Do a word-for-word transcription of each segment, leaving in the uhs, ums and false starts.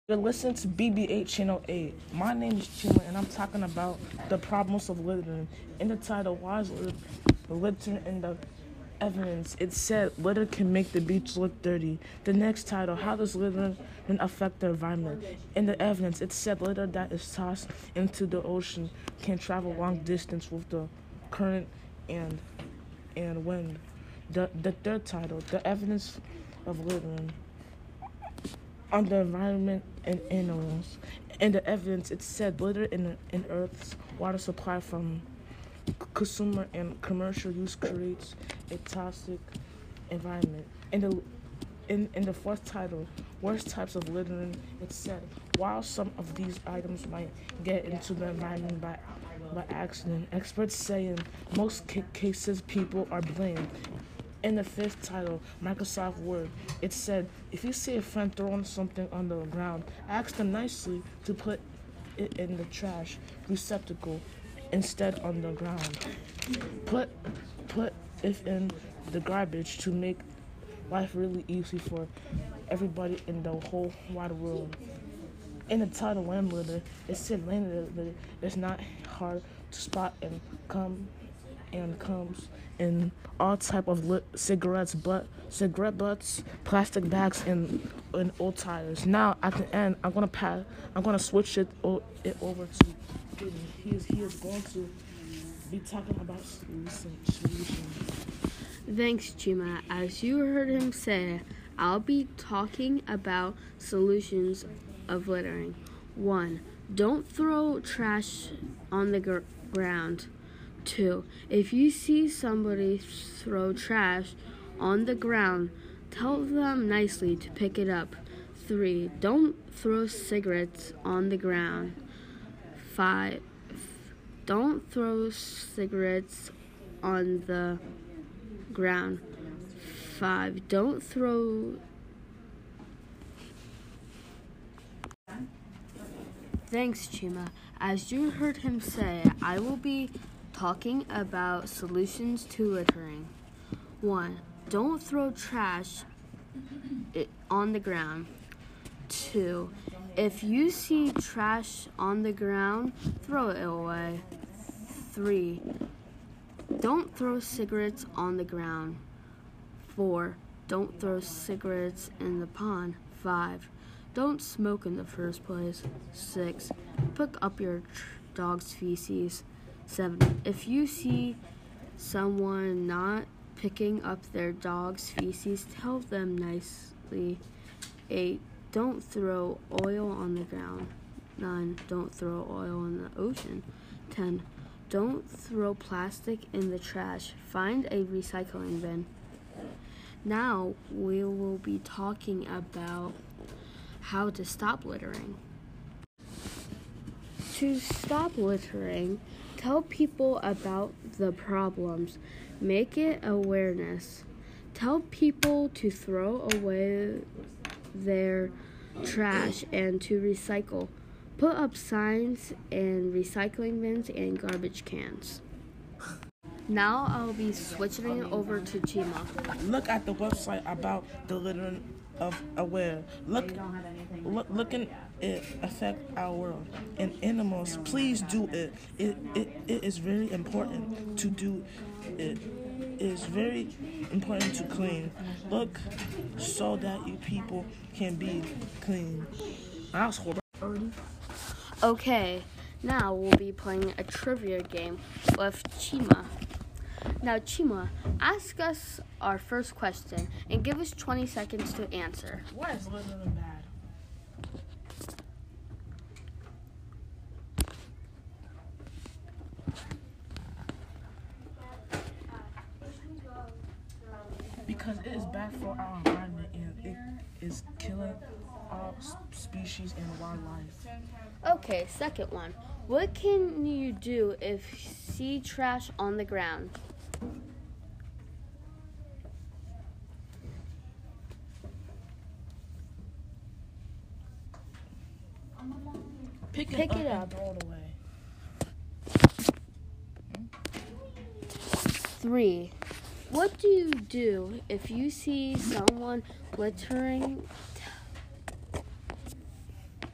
You're listening to B B eight Channel eight. My name is Chima, and I'm talking about the problems of littering. In the title, Why is lit- littering in the evidence? It said litter can make the beach look dirty. The next title, How does littering affect the environment? In the evidence, it said litter that is tossed into the ocean can travel long distance with the current and and wind. The, the third title, The evidence of littering on the environment and animals. In the evidence, it said litter in, in Earth's water supply from consumer and commercial use creates a toxic environment. In the in, in the fourth title, Worst types of littering, it said, while some of these items might get into the environment by by accident, experts say in most ca- cases people are blamed. In the fifth title, Microsoft Word, it said, if you see a friend throwing something on the ground, ask them nicely to put it in the trash receptacle instead on the ground. Put put it in the garbage to make life really easy for everybody in the whole wide world. In the title, Land Litter, it said land litter is not hard to spot and come and comes in all type of lit- cigarettes, but cigarette butts, plastic bags, and and old tires. Now at the end, I'm gonna pass. I'm gonna switch it o- it over to Peter. He is he is going to be talking about solution, solutions. Thanks, Chima. As you heard him say, I'll be talking about solutions of littering. One, don't throw trash on the gr- ground. Two, if you see somebody throw trash on the ground, tell them nicely to pick it up. Three, don't throw cigarettes on the ground. Five, don't throw cigarettes on the ground. Five, don't throw Thanks, Chima. As you heard him say, I will be talking about solutions to littering. One, don't throw trash on the ground. Two, if you see trash on the ground, throw it away. Three, don't throw cigarettes on the ground. Four, don't throw cigarettes in the pond. Five, don't smoke in the first place. Six, pick up your tr- dog's feces. Seven, if you see someone not picking up their dog's feces, tell them nicely. Eight, don't throw oil on the ground. Nine, don't throw oil in the ocean. Ten, don't throw plastic in the trash. Find a recycling bin. Now we will be talking about how to stop littering. To stop littering, tell people about the problems. Make it awareness. Tell people to throw away their trash and to recycle. Put up signs and recycling bins and garbage cans. Now I'll be switching it over to Chima. Look at the website about the littering of aware. Look, look, looking it affect our world and animals. Please do it. It, it. it is very important to do it. It is very important to clean. Look, so that you people can be clean. I was already. Okay, now we'll be playing a trivia game with Chima. Now, Chima, ask us our first question and give us twenty seconds to answer. Why is littering bad? Because it is bad for our environment and it is killing all species and wildlife. Okay, second one. What can you do if you see trash on the ground? Pick it Pick up it and up. throw it away. Three. What do you do if you see someone littering?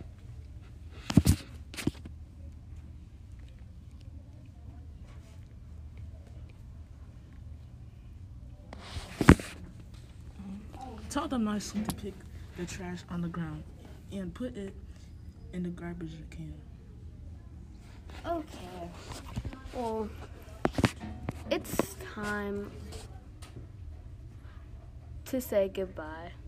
Tell them nicely to pick the trash on the ground and put it in the garbage can. Okay. Well, it's time to say goodbye.